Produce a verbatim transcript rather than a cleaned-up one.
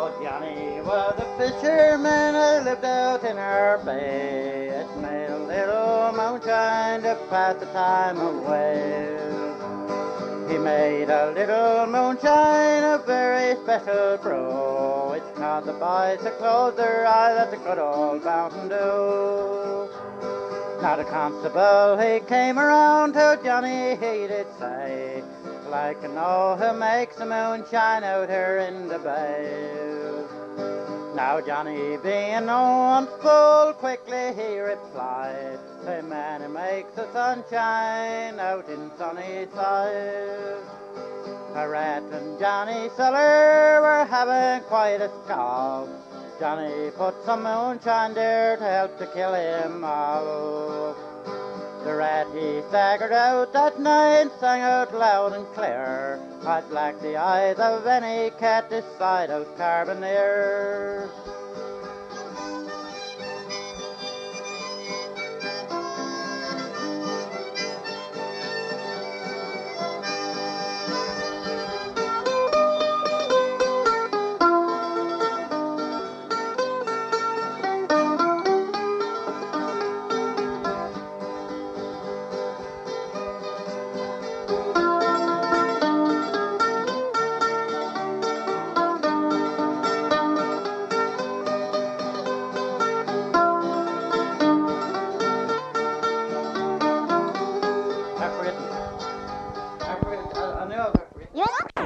Johnny was a fisherman who lived out in our bay. It made a little moonshine to pass the time away. He made a little moonshine, a very special brew. It's called the boys to close their eyes at the good old Mountain Dew. Now the constable, he came around to Johnny, he did say, like to know who makes the moonshine out here in the bay. Now Johnny, being known full quickly, he replied, the man who makes the sunshine out in sunny side. A rat and Johnny Seller were having quite a scoff. Johnny put some moonshine there to help to kill him off. The rat, he staggered out that night and sang out loud and clear, I'd black the eyes of any cat this side of Carbonear. I forget. I forget. I, I knew I forget. Yes.